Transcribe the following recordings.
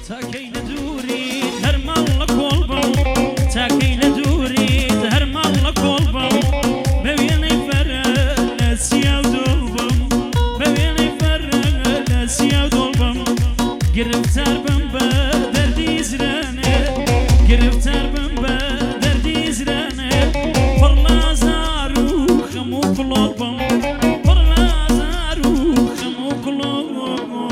تاكي لدوري هرمال لكولبم تاكي لدوري هرمال لكولبم بويني فرق سيا دولبم بويني فرق سيا دولبم گرفتار بم بدردی زرانه گرفتار بم بدردی زرانه پرلازارو خمو قلبم پرلازارو خمو قلبم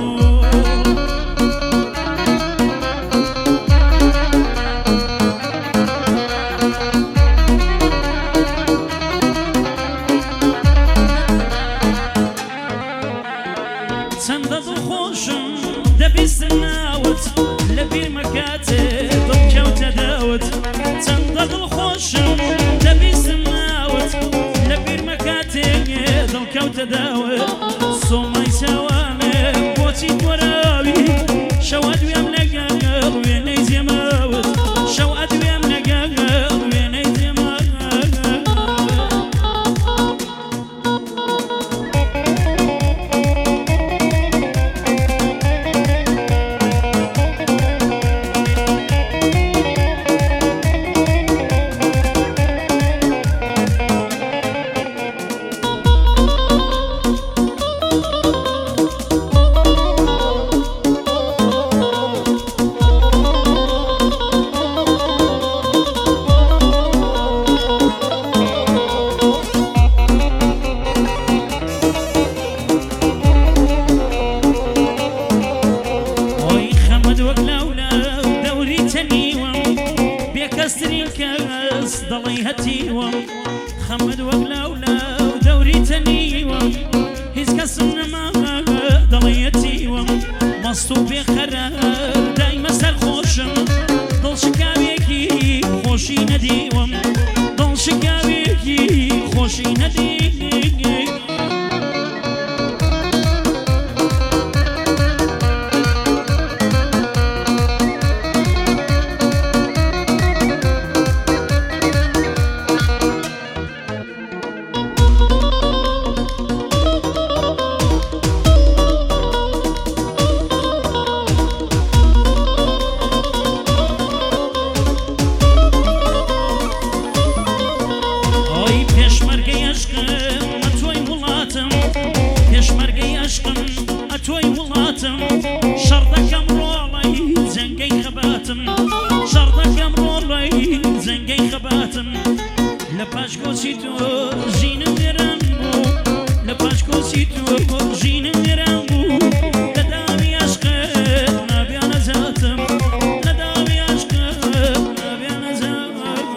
سندد خوشم دبیست ناوت لبیر مکاته دل کوت داوت سندد خوشم دبیست ناوت لبیر مکاته دل کوت داوت سومای سوانه بوتی دوراوی شواد ویم لگل وینی زیماوت شواد ویم لگل وینی زیماوت الكاس ضلي هتيوم خمد وقلاولا ودوري تنيوم هيز كسن ما ضلي هتيوم مصطوب خرار دايما سر خوشم ضل شكاويكي خوشي نديوم ضل شكاويكي خوشي نديوم شردك امرولي زنقي خباتم شردك امرولي زنقي خباتم لباشكو سيتو جين ميرانبو لباشكو سيتو جين ميرانبو لدامي عشقك نبي انا زاتم لدامي عشقك نبي انا زاتم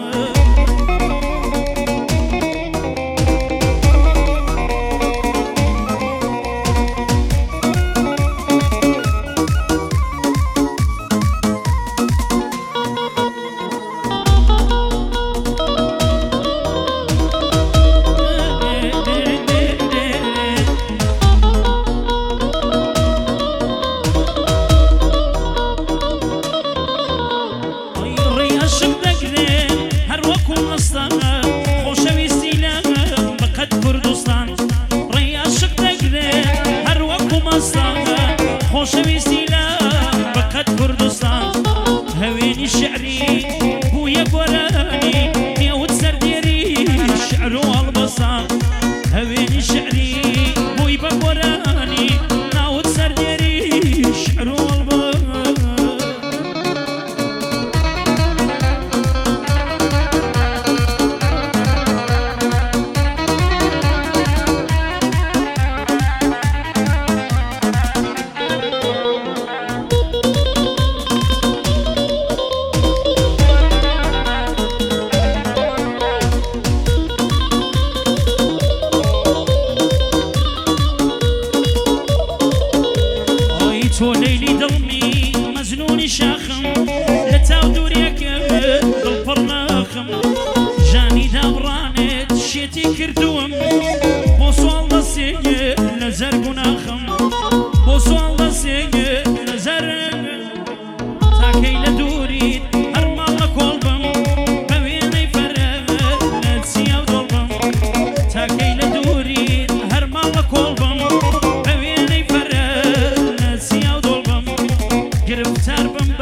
خوشويستي لا بقد كردستان هويني شعري بويا قراني نيوت سرديري الشعر والبصان هويني شعري بويا قراني نيوت سرديري الشعر والبصان تو ليلي ضمي مزنوني شاخم لتاو دوريك بالفرناخم جاني دابرانت شيتي كردوم بوصوال دسيق لزر قناخم بوصوال دسيق لزر تاكي لدوري هرمال لكولبم بويني فرق نتسيا ودولبم تاكي لدوري هرمال لكولبم گرفتار بم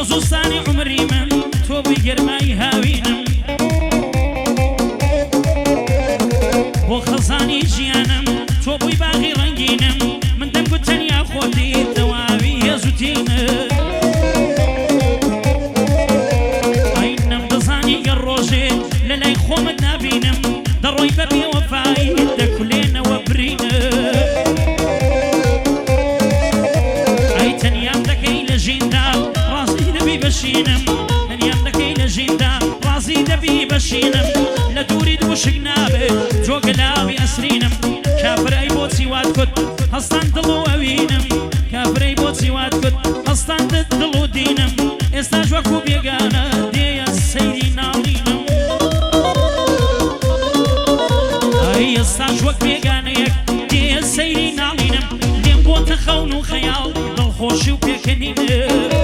زوستانی عمری من تۆ بووی گەرمای هاوینم بۆ خەزانی ژیانم تۆ بووی باغی ڕەنگینم من دەمگوت تەنیا خۆتی دەواوی هێزوتینە ئاینەم دەزانی گەر ڕۆژێ لە لای خۆمت نابینم دەڕۆی بە بێوەفایی دەکولێنەوە برینە ئەی تەنیام دەکەی لە ژیندا ڕازی دەبی بەشینم تەنیام دەکەی لە ژیندا ڕازی دەبی بەشینم لە دووری دووشک نابێ جۆگەلاوی ئەسرینم کافرەی بۆچی وات کورد هەستان دڵ و ئەوینم کافرەی بۆچی وات کورد هەستان دڵ و دینم ئێستاش وەکو بێگانە دێیە سەیری ناڵینم ئەی ئێستاش وەک بێگانەیەک دێیە سەیری ناڵینم لێم بۆتە خەون و خەیاڵ دڵخۆشی و پێکەنینە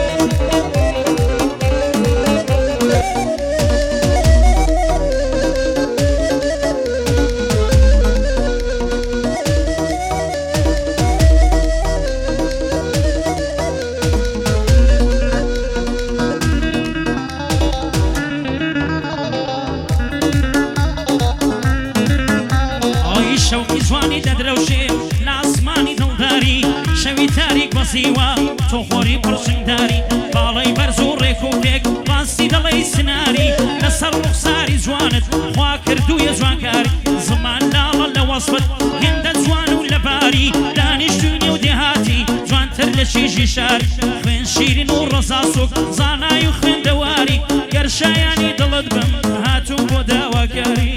شەوقی جوانی دەدرەوشێ لە ئاسمانی دڵداری شەوی تاریک بەسیوە تۆ خۆری پڕشنگداری باڵەی بەرز و ڕێک و پێک ڕاستی دەڵێی سناری لەسەر ڕوخساری جوانت خوا کردوویە جوانکاری زمان لاڵە لە وەسفت هێندە جوان و لەباری دانیشتوونی و دێهاتی جوانتر لە شیژی شاری خوێن شیرین و ڕەزاسوک زانای و خوێندەواری گەرشایانی دڵت بم هاتووم بۆ داواکاری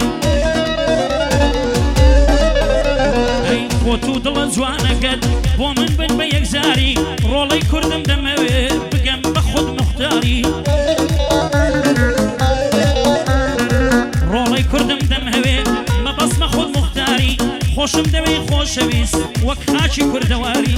خۆت و دڵە جوانەکەت بۆ من بن بە یەکزاری ڕۆڵەی کوردم دەمەوێ بگەم بە خود موختاری ڕۆڵەی کوردم دەمهەوێ مەبەسمە خود موختاری خۆشم دەوێ خۆشەویست وەک خاچی کوردەواری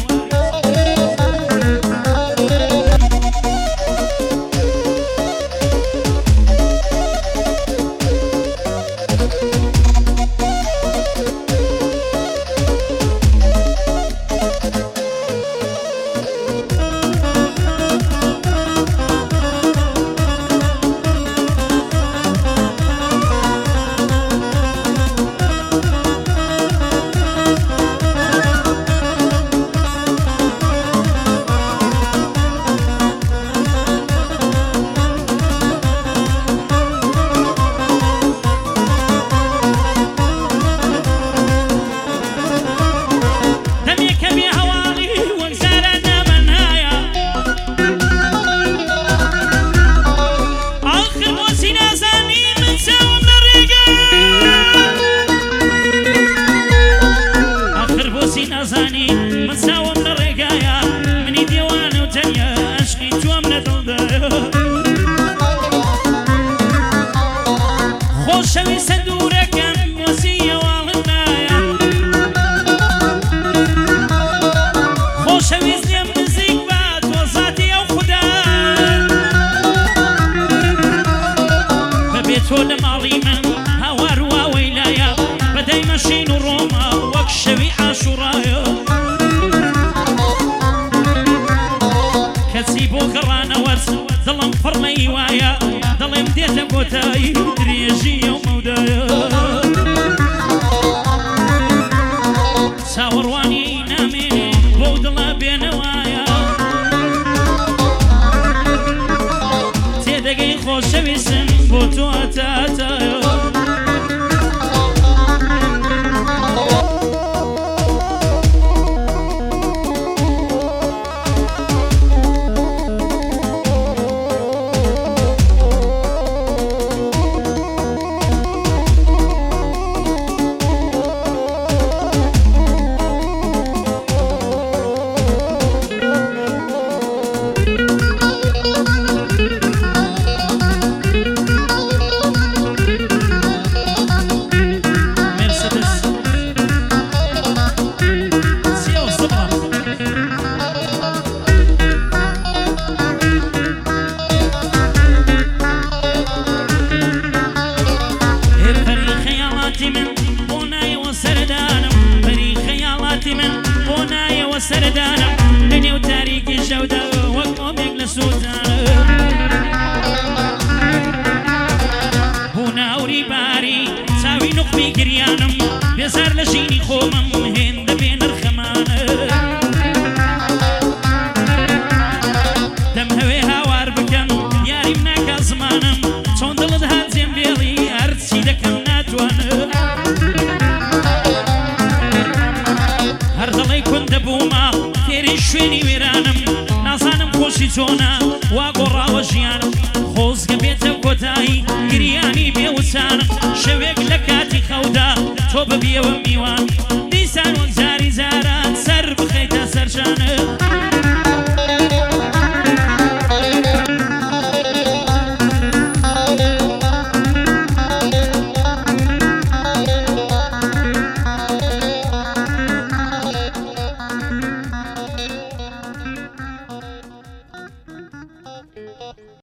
تۆ لە ماڵی من هاوارووا وەیلایە بەدەی مەشین و ڕۆما وەک شەوی عاشوڕایە کەچی بۆ گەڕانەوەرز دڵم پڕمەی وایە دڵێم دێتە کۆتایی درێژیە و مەودایە چاوەڕوانی نامێنێ بۆ دڵە بێنەوایە تێدەگەی خۆشەویستم بۆ تۆ هەتاتایە سەردانم لە نێو تاریکی شەودا وەک ئۆمێک لە سووتانە خۆشی چۆنا وا گۆڕاوە ژیانم خۆزگە بێتە کۆتایی گریانی بێوچانم شەوێک لە کاتی خەودا تۆ ببیەوە میوان دیسان وەک جاری جاران سەر بخەیتە سەرشانم